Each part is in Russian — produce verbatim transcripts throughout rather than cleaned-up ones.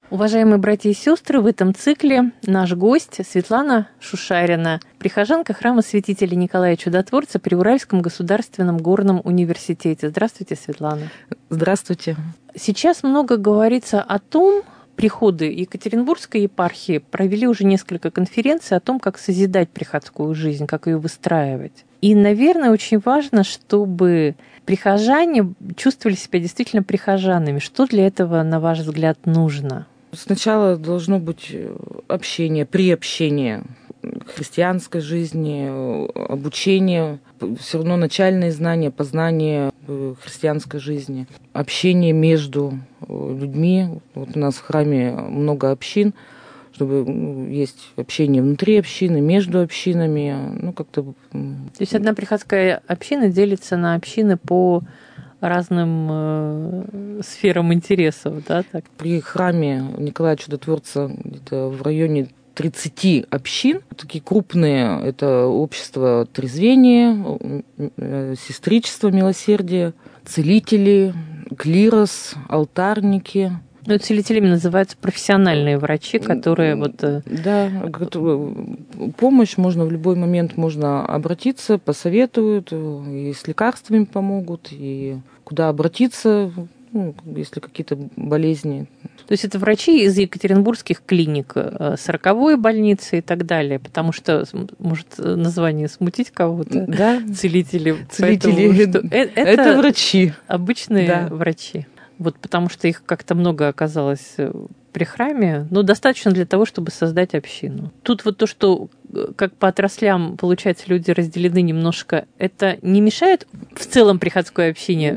Уважаемые братья и сестры, в этом цикле наш гость Светлана Шушарина, прихожанка храма святителя Николая Чудотворца при Уральском государственном горном университете. Здравствуйте, Светлана. Здравствуйте. Сейчас много говорится о том, приходы Екатеринбургской епархии провели уже несколько конференций о том, как созидать приходскую жизнь, как ее выстраивать. И, наверное, очень важно, чтобы прихожане чувствовали себя действительно прихожанами. Что для этого, на ваш взгляд, нужно? Сначала должно быть общение, приобщение к христианской жизни, обучение, все равно начальные знания, познание христианской жизни, общение между людьми. Вот у нас в храме много общин, чтобы есть общение внутри общины, между общинами. Ну, как-то... То есть одна приходская община делится на общины по разным э, сферам интересов, да? Так? При храме Николая Чудотворца где-то в районе тридцати общин. Такие крупные – это общество трезвения, сестричество милосердия, целители, клирос, алтарники. Ну, целителями называются профессиональные врачи, которые вот... Да, помощь можно в любой момент можно обратиться, посоветуют, и с лекарствами помогут, и куда обратиться, ну, если какие-то болезни. То есть это врачи из екатеринбургских клиник, сороковой больницы и так далее, потому что может название смутить кого-то. Да. Целители. Целители. Поэтому, это, это врачи. Обычные да. врачи. Вот потому что их как-то много оказалось при храме, но достаточно для того, чтобы создать общину. Тут вот то, что как по отраслям, получается, люди разделены немножко, это не мешает в целом приходской общине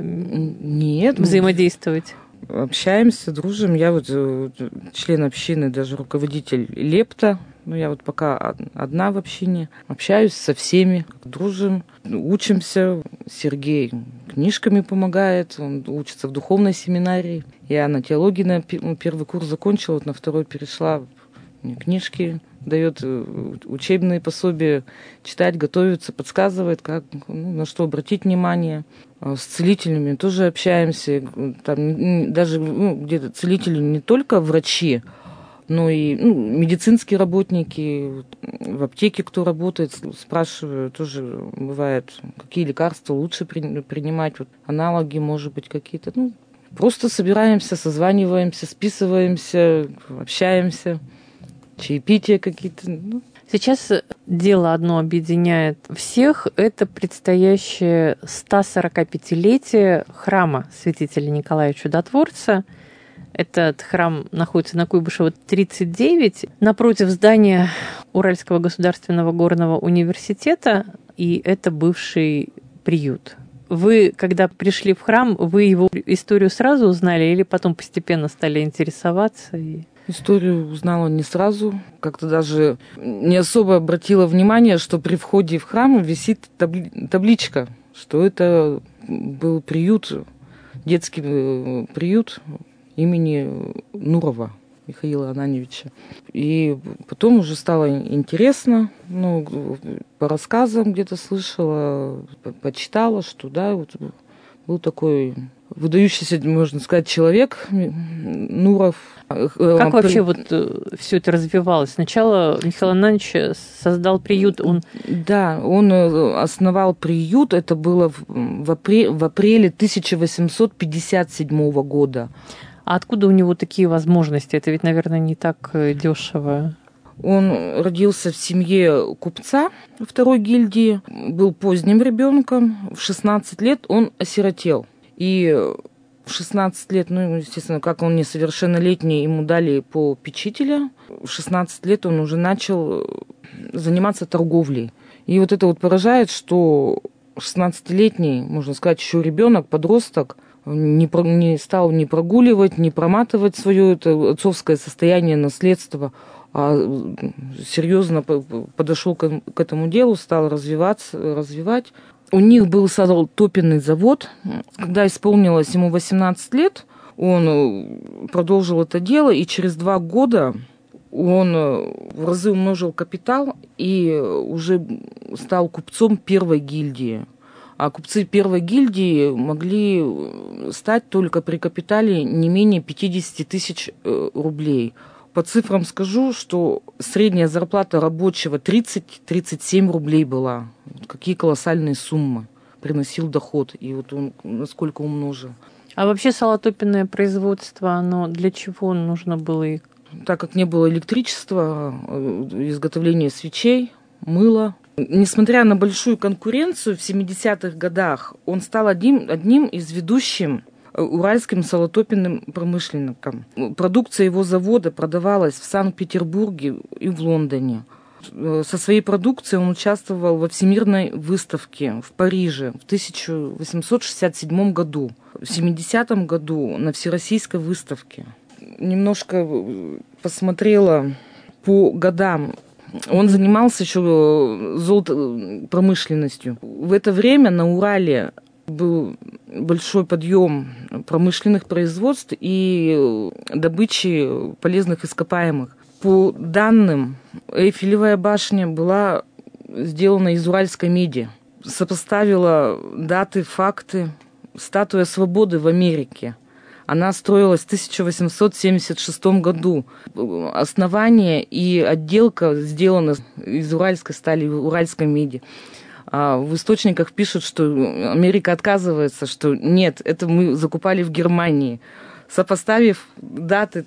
Нет, взаимодействовать? Общаемся, дружим. Я вот член общины, даже руководитель лепта. Ну, я вот пока одна в общине. Общаюсь со всеми, дружим, учимся. Сергей книжками помогает, он учится в духовной семинарии. Я на теологии на первый курс закончила, вот на второй перешла. Мне книжки дает, учебные пособия читать, готовится, подсказывает, как, ну, на что обратить внимание. С целителями тоже общаемся. Там даже ну, где-то целители не только врачи, но и ну, медицинские работники, в аптеке кто работает, спрашиваю, тоже бывает, какие лекарства лучше при, принимать, вот, аналоги, может быть, какие-то. Ну, просто собираемся, созваниваемся, списываемся, общаемся, чаепития какие-то. Ну. Сейчас дело одно объединяет всех. Это предстоящее сто сорокапятилетие храма святителя Николая Чудотворца. Этот храм находится на Куйбышева тридцать девять, напротив здания Уральского государственного горного университета, и это бывший приют. Вы, когда пришли в храм, вы его историю сразу узнали или потом постепенно стали интересоваться? И... Историю узнала не сразу, как-то даже не особо обратила внимание, что при входе в храм висит табли- табличка, что это был приют, детский приют имени Нурова Михаила Ананьевича. И потом уже стало интересно, ну, по рассказам где-то слышала, почитала, что да, вот был такой выдающийся, можно сказать, человек Нуров. Как вообще вот все это развивалось? Сначала Михаил Ананьевич создал приют, он... Да, он основал приют, это было в, апреле, в апреле тысяча восемьсот пятьдесят седьмого года. А откуда у него такие возможности? Это ведь, наверное, не так дешево. Он родился в семье купца второй гильдии, был поздним ребенком. В шестнадцать лет он осиротел. И в шестнадцать лет, ну, естественно, как он несовершеннолетний, ему дали попечителя. В шестнадцать лет он уже начал заниматься торговлей. И вот это вот поражает, что шестнадцатилетний, можно сказать, еще ребенок, подросток, не, про, не стал ни прогуливать, ни проматывать свое это отцовское состояние, наследство, а серьезно подошел к, к этому делу, стал развиваться, развивать. У них был топливный завод. Когда исполнилось ему восемнадцать лет, он продолжил это дело, и через два года он в разы умножил капитал и уже стал купцом первой гильдии. А купцы первой гильдии могли стать только при капитале не менее пятьдесят тысяч рублей. По цифрам скажу, что средняя зарплата рабочего тридцать-тридцать семь рублей была. Какие колоссальные суммы приносил доход, и вот он насколько умножил. А вообще салатопенное производство, оно для чего нужно было? И... Так как не было электричества, изготовление свечей, мыла. Несмотря на большую конкуренцию в семидесятых годах, он стал одним, одним из ведущих уральским салатопенным промышленником. Продукция его завода продавалась в Санкт-Петербурге и в Лондоне. Со своей продукцией он участвовал во Всемирной выставке в Париже в тысяча восемьсот шестьдесят седьмом году. В семидесятом году на Всероссийской выставке. Немножко посмотрела по годам. Он занимался еще золотопромышленностью. В это время на Урале был большой подъем промышленных производств и добычи полезных ископаемых. По данным, Эйфелевая башня была сделана из уральской меди. Сопоставила даты, факты. Статуя свободы в Америке. Она строилась в тысяча восемьсот семьдесят шестом году. Основание и отделка сделаны из уральской стали, уральской меди. А в источниках пишут, что Америка отказывается, что нет, это мы закупали в Германии. Сопоставив даты,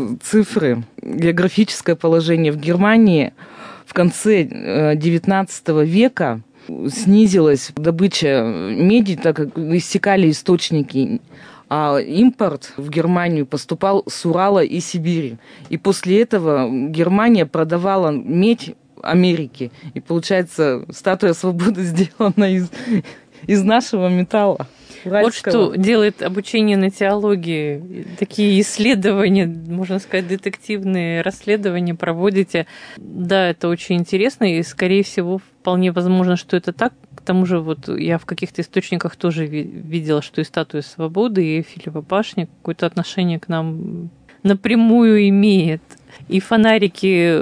цифры, географическое положение в Германии, в конце девятнадцатого века снизилась добыча меди, так как иссякали источники, а импорт в Германию поступал с Урала и Сибири. И после этого Германия продавала медь Америке. И получается, статуя свободы сделана из, из нашего металла. Уральского. Вот что делает обучение на теологии. Такие исследования, можно сказать, детективные расследования проводите. Да, это очень интересно, и, скорее всего, вполне возможно, что это так. К тому же, вот я в каких-то источниках тоже видела, что и статуя свободы, и Эйфелева башня какое-то отношение к нам напрямую имеет. И фонарики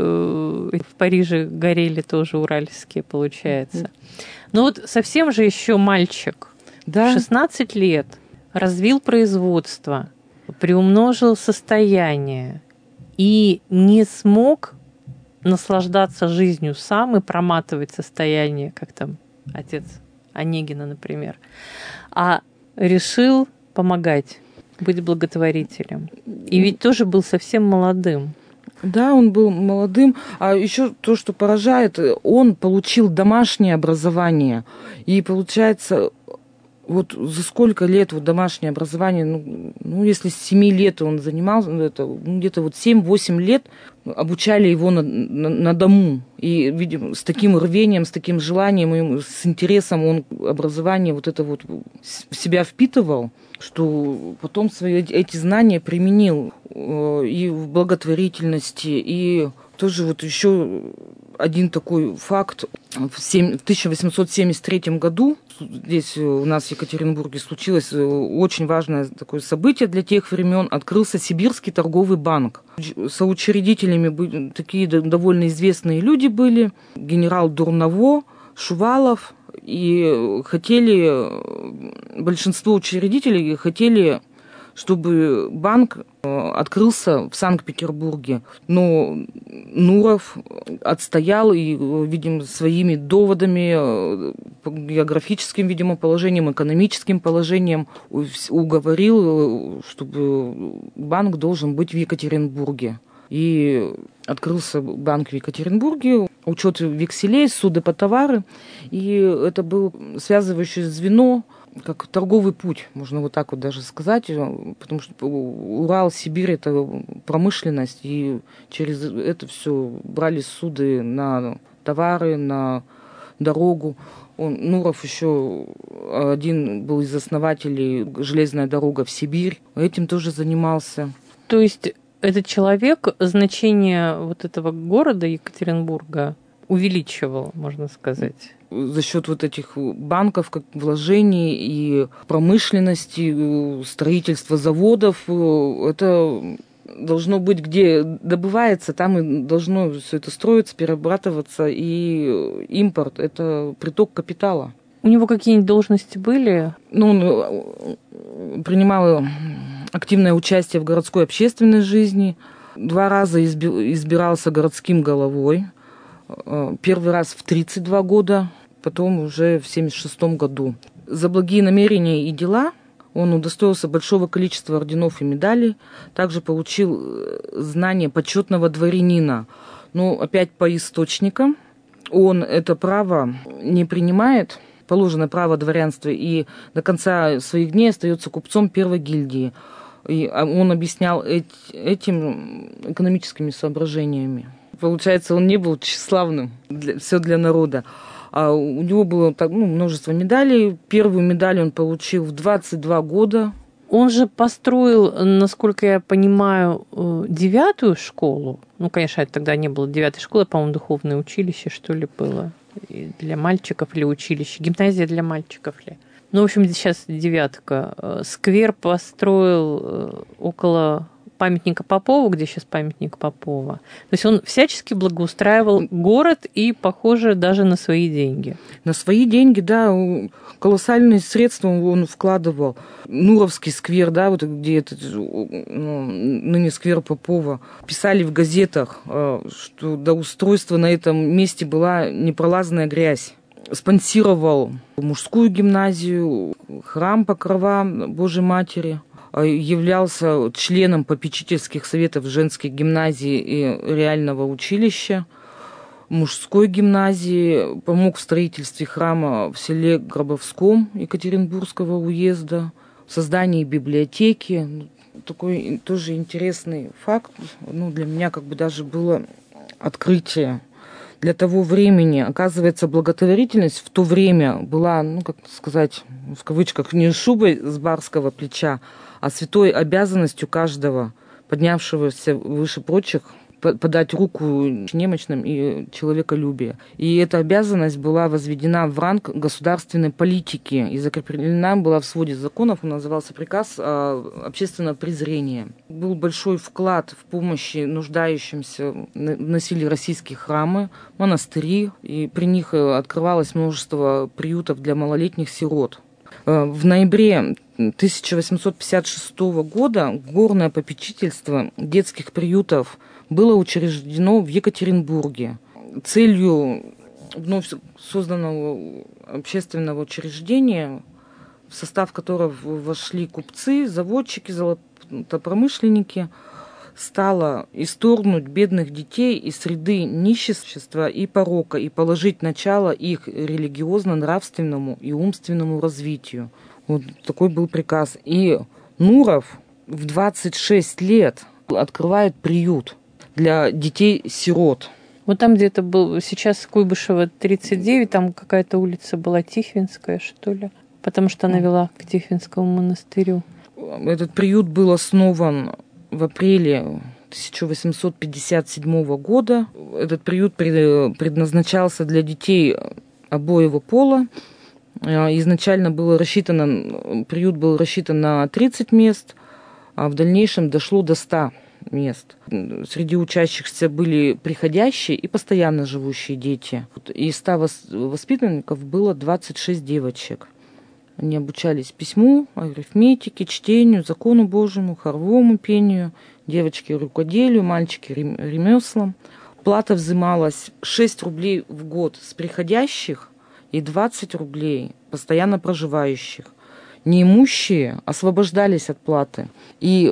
в Париже горели тоже уральские, получается. Но вот совсем же еще мальчик. Да. шестнадцать лет развил производство, приумножил состояние и не смог наслаждаться жизнью сам и проматывать состояние, как там отец Онегина, например, а решил помогать, быть благотворителем. И ведь тоже был совсем молодым. Да, он был молодым. А еще то, что поражает, он получил домашнее образование. И получается... Вот за сколько лет вот домашнее образование, ну, ну если с семи лет он занимался, это, ну, где-то вот семь-восемь лет обучали его на, на, на дому. И, видимо, с таким рвением, с таким желанием, с интересом он образование вот это вот в себя впитывал, что потом свои эти знания применил и в благотворительности, и тоже вот еще один такой факт. В тысяча восемьсот семьдесят третьем году здесь у нас в Екатеринбурге случилось очень важное такое событие для тех времен. Открылся Сибирский торговый банк. Соучредителями были такие довольно известные люди были. Генерал Дурново, Шувалов. И хотели, большинство учредителей хотели, чтобы банк открылся в Санкт-Петербурге. Но Нуров отстоял и, видимо, своими доводами, географическим, видимо, положением, экономическим положением уговорил, чтобы банк должен быть в Екатеринбурге. И открылся банк в Екатеринбурге, учет векселей, суды по товары. И это было связывающее звено, как торговый путь, можно вот так вот даже сказать, потому что Урал, Сибирь – это промышленность, и через это все брали суды на товары, на дорогу. Он, Нуров еще один был из основателей «Железная дорога в Сибирь», этим тоже занимался. То есть этот человек значение вот этого города Екатеринбурга увеличивал, можно сказать. За счет вот этих банков, как вложений и промышленности, строительства заводов, это должно быть, где добывается, там и должно все это строиться, перерабатываться, и импорт – это приток капитала. У него какие-нибудь должности были? Ну, он принимал активное участие в городской общественной жизни. Два раза избирался городским головой. Первый раз в тридцать два года, потом уже в семьдесят шестом году. За благие намерения и дела он удостоился большого количества орденов и медалей. Также получил звание почетного дворянина. Но опять по источникам он это право не принимает, положенное право дворянства, и до конца своих дней остается купцом первой гильдии. И он объяснял этим экономическими соображениями. Получается, он не был тщеславным, для, все для народа. А у него было так, ну, множество медалей. Первую медаль он получил в двадцать два года. Он же построил, насколько я понимаю, девятую школу. Ну, конечно, это тогда не было девятой школы, по-моему, духовное училище, что ли, было. Для мальчиков или училище. Гимназия для мальчиков ли. Ну, в общем, сейчас девятка. Сквер построил около памятника Попову, где сейчас памятник Попова. То есть он всячески благоустраивал город и, похоже, даже на свои деньги. На свои деньги, да, колоссальные средства он вкладывал. Нуровский сквер, да, вот где этот, ну, ныне сквер Попова, писали в газетах, что до устройства на этом месте была непролазная грязь. Спонсировал мужскую гимназию, храм Покрова Божьей Матери, являлся членом попечительских советов женских гимназий и реального училища, мужской гимназии, помог в строительстве храма в селе Гробовском Екатеринбургского уезда, в создании библиотеки. Такой тоже интересный факт, ну, для меня как бы даже было открытие. Для того времени, оказывается, благотворительность в то время была, ну, как сказать, в кавычках, не шубой с барского плеча, а святой обязанностью каждого, поднявшегося выше прочих, подать руку немощным и человеколюбие. И эта обязанность была возведена в ранг государственной политики и закреплена была в своде законов, он назывался приказ общественного презрения. Был большой вклад в помощи нуждающимся, носили российские храмы, монастыри, и при них открывалось множество приютов для малолетних сирот. В ноябре тысяча восемьсот пятьдесят шестого года горное попечительство детских приютов было учреждено в Екатеринбурге. Целью вновь созданного общественного учреждения, в состав которого вошли купцы, заводчики, золотопромышленники, стало исторгнуть бедных детей из среды нищества и порока и положить начало их религиозно-нравственному и умственному развитию. Вот такой был приказ. И Нуров в двадцать шесть лет открывает приют для детей-сирот. Вот там где-то был, сейчас Куйбышева тридцать девять, там какая-то улица была Тихвинская, что ли, потому что она вела к Тихвинскому монастырю. Этот приют был основан в апреле тысяча восемьсот пятьдесят седьмого года. Этот приют предназначался для детей обоего пола. Изначально было рассчитано, приют был рассчитан на тридцать мест, а в дальнейшем дошло до ста мест. Среди учащихся были приходящие и постоянно живущие дети. Из ста воспитанников было двадцать шесть девочек. Они обучались письму, арифметике, чтению, закону Божьему, хоровому пению, девочки рукоделию, мальчики ремеслам. Плата взималась шесть рублей в год с приходящих и двадцать рублей постоянно проживающих. Неимущие освобождались от платы. И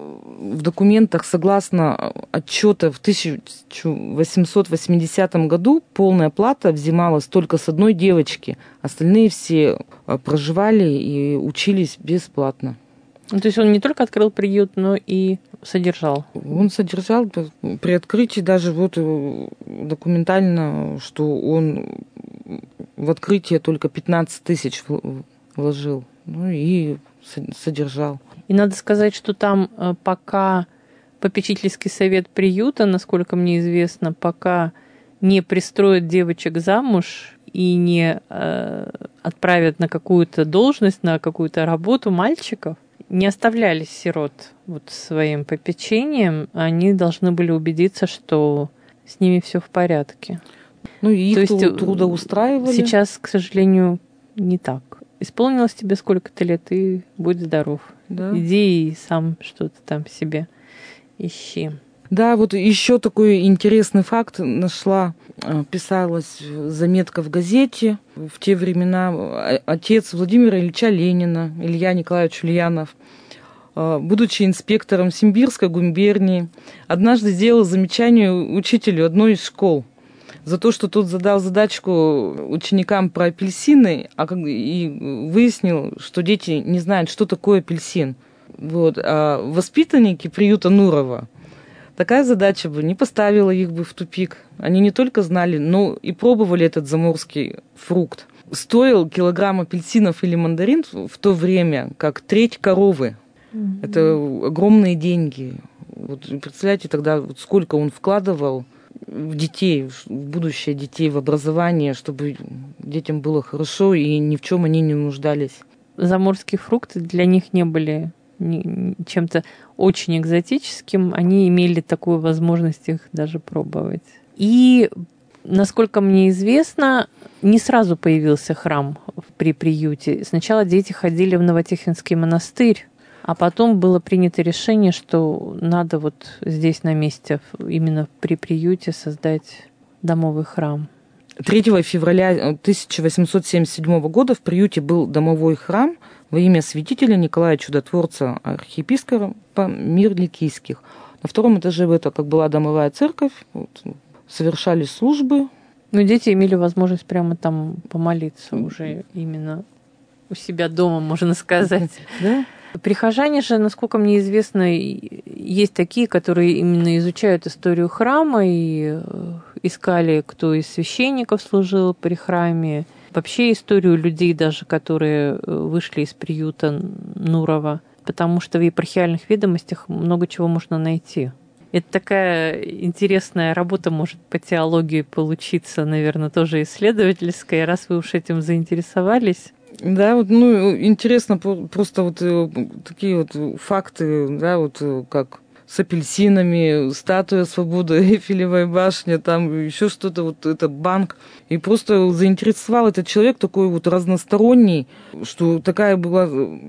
в документах, согласно отчету в тысяча восемьсот восьмидесятом году, полная плата взималась только с одной девочки. Остальные все проживали и учились бесплатно. Ну, то есть он не только открыл приют, но и содержал? Он содержал при открытии даже вот документально, что он в открытие только пятнадцать тысяч вложил. Ну и содержал. И надо сказать, что там пока попечительский совет приюта, насколько мне известно, пока не пристроят девочек замуж и не э, отправят на какую-то должность, на какую-то работу мальчиков, не оставляли сирот вот своим попечением, они должны были убедиться, что с ними все в порядке. Ну и их То есть трудоустраивали. Сейчас, к сожалению, не так. Исполнилось тебе сколько-то лет, и будь здоров. Да. Иди и сам что-то там себе ищи. Да, вот еще такой интересный факт нашла. Писалась заметка в газете. В те времена отец Владимира Ильича Ленина, Илья Николаевич Ульянов, будучи инспектором Симбирской губернии, однажды сделал замечание учителю одной из школ за то, что тот задал задачку ученикам про апельсины, а как, и выяснил, что дети не знают, что такое апельсин. Вот. А воспитанники приюта Нурова такая задача бы не поставила их бы в тупик. Они не только знали, но и пробовали этот заморский фрукт. Стоил килограмм апельсинов или мандарин в то время как треть коровы. Mm-hmm. Это огромные деньги. Вот, представляете, тогда вот сколько он вкладывал в детей, в будущее детей, в образование, чтобы детям было хорошо и ни в чем они не нуждались. Заморские фрукты для них не были чем-то очень экзотическим, они имели такую возможность их даже пробовать. И, насколько мне известно, не сразу появился храм при приюте. Сначала дети ходили в Новотихвинский монастырь, а потом было принято решение, что надо вот здесь на месте, именно при приюте, создать домовый храм. третьего февраля тысяча восемьсот семьдесят седьмого года в приюте был домовой храм во имя святителя Николая Чудотворца, архиепископа Мирликийских. На втором этаже это как была домовая церковь, вот, совершались службы. Ну, дети имели возможность прямо там помолиться уже именно у себя дома, можно сказать. Да? Прихожане же, насколько мне известно, есть такие, которые именно изучают историю храма и искали, кто из священников служил при храме. Вообще историю людей даже, которые вышли из приюта Нурова, потому что в епархиальных ведомостях много чего можно найти. Это такая интересная работа может по теологии получиться, наверное, тоже исследовательская, раз вы уж этим заинтересовались. Да, вот, ну, интересно просто вот такие вот факты, да, вот как с апельсинами, статуя свободы, Эйфелевая башня, там еще что-то, вот это банк. И просто заинтересовал этот человек такой вот разносторонний, что такая была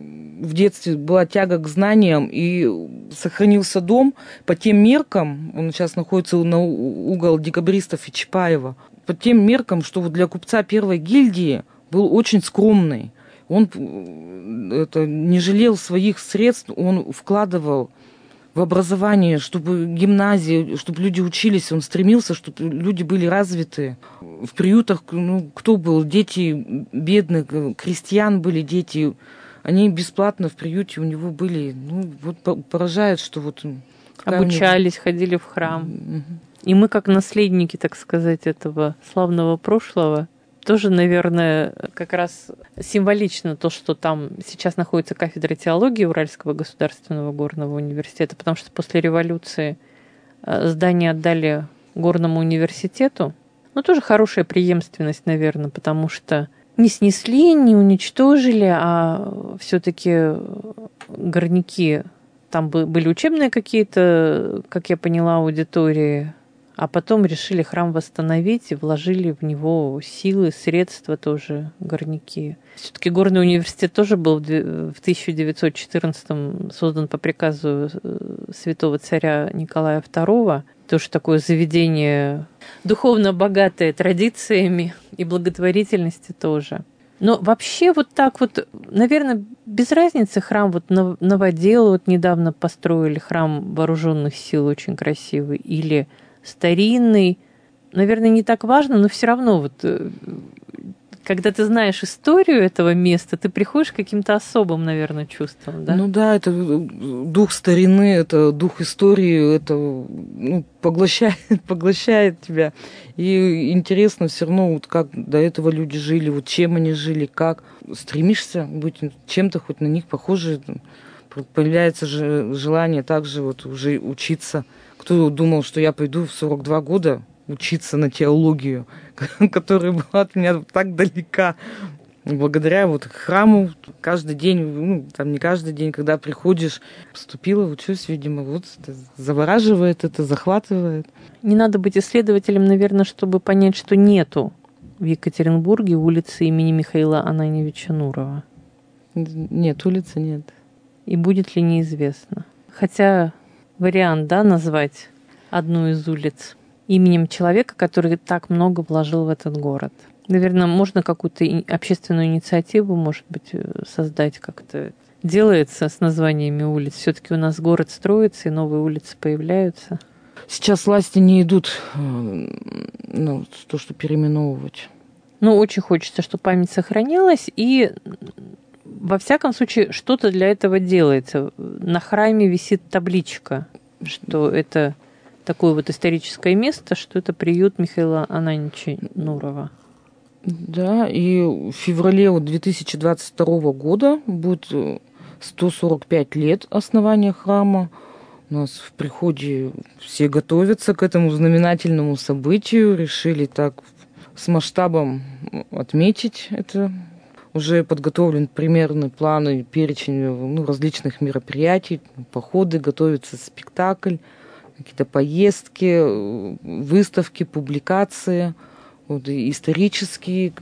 в детстве была тяга к знаниям, и сохранился дом по тем меркам, он сейчас находится на угол Декабристов и Чапаева, по тем меркам, что вот для купца первой гильдии был очень скромный. Он это, не жалел своих средств, он вкладывал в образование, чтобы гимназии, чтобы люди учились, он стремился, чтобы люди были развиты. В приютах, ну, кто был? Дети бедных, крестьян были дети, они бесплатно в приюте у него были. Ну, вот поражает, что вот... Обучались, него... ходили в храм. Mm-hmm. И мы, как наследники, так сказать, этого славного прошлого, тоже, наверное, как раз символично то, что там сейчас находится кафедра теологии Уральского государственного горного университета, потому что после революции здание отдали горному университету. Ну, тоже хорошая преемственность, наверное, потому что не снесли, не уничтожили, а все-таки горняки, там были учебные какие-то, как я поняла, аудитории, а потом решили храм восстановить и вложили в него силы, средства тоже горняки. Все-таки горный университет тоже был в тысяча девятьсот четырнадцатом создан по приказу святого царя Николая второго. Тоже такое заведение духовно богатое традициями и благотворительности тоже. Но вообще вот так вот, наверное, без разницы храм вот новодел, вот недавно построили храм вооруженных сил очень красивый, или старинный, наверное, не так важно, но все равно вот, когда ты знаешь историю этого места, ты приходишь к каким-то особым, наверное, чувствам, да? Ну да, это дух старины, это дух истории, это ну, поглощает, поглощает тебя. И интересно все равно, вот как до этого люди жили, вот чем они жили, как. Стремишься быть чем-то хоть на них похоже, появляется же желание также вот уже учиться. Кто думал, что я пойду в сорок два года учиться на теологию, которая была от меня так далека. Благодаря вот храму каждый день, ну, там не каждый день, когда приходишь, поступила, учусь, видимо, вот это завораживает, это захватывает. Не надо быть исследователем, наверное, чтобы понять, что нету в Екатеринбурге улицы имени Михаила Ананьевича Нурова? Нет, улицы нет. И будет ли, неизвестно. Хотя вариант, да, назвать одну из улиц именем человека, который так много вложил в этот город. Наверное, можно какую-то общественную инициативу, может быть, создать как-то. Делается с названиями улиц. Все-таки у нас город строится, и новые улицы появляются. Сейчас власти не идут, ну, то, что переименовывать. Ну, очень хочется, чтобы память сохранилась, и во всяком случае что-то для этого делается. На храме висит табличка, что это такое вот историческое место, что это приют Михаила Ананьевича Нурова. Да, и в феврале две тысячи двадцать второго года будет сто сорок пять лет основания храма. У нас в приходе все готовятся к этому знаменательному событию. Решили так с масштабом отметить это. Уже подготовлен примерный план и перечень, ну, различных мероприятий, походы, готовится спектакль, какие-то поездки, выставки, публикации. Вот, исторические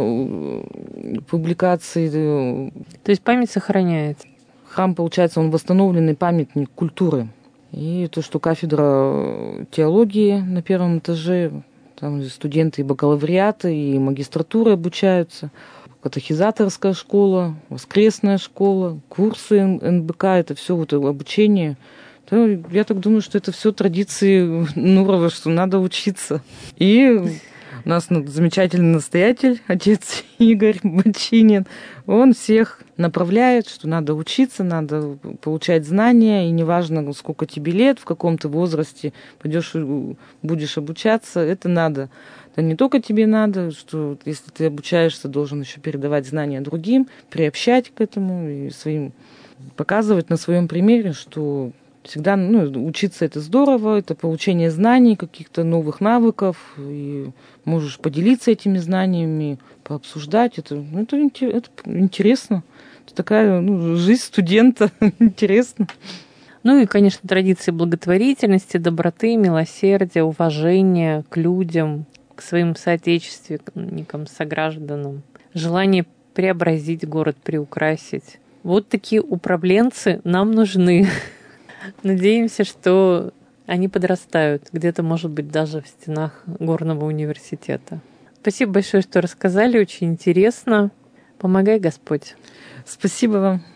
э, публикации. То есть память сохраняется? Храм, получается, он восстановленный памятник культуры. И то, что кафедра теологии на первом этаже, там студенты и бакалавриаты, и магистратуры обучаются, катехизаторская школа, воскресная школа, курсы эн бэ ка, это все вот обучение. То я так думаю, что это все традиции Нурова, что надо учиться. И у нас замечательный настоятель, отец Игорь Бочинин. Он всех направляет, что надо учиться, надо получать знания, и неважно, сколько тебе лет, в каком ты возрасте пойдешь, будешь обучаться, это надо. Это не только тебе надо, что если ты обучаешься, должен еще передавать знания другим, приобщать к этому и своим, показывать на своем примере, что всегда, ну, учиться это здорово, это получение знаний, каких-то новых навыков, и можешь поделиться этими знаниями, пообсуждать. Это, ну, это, это интересно. Это такая, ну, жизнь студента. Интересно. Ну и, конечно, традиции благотворительности, доброты, милосердия, уважения к людям, к своим соотечественникам, согражданам. Желание преобразить город, приукрасить. Вот такие управленцы нам нужны. Надеемся, что они подрастают, где-то, может быть, даже в стенах Горного университета. Спасибо большое, что рассказали, очень интересно. Помогай Господь. Спасибо вам.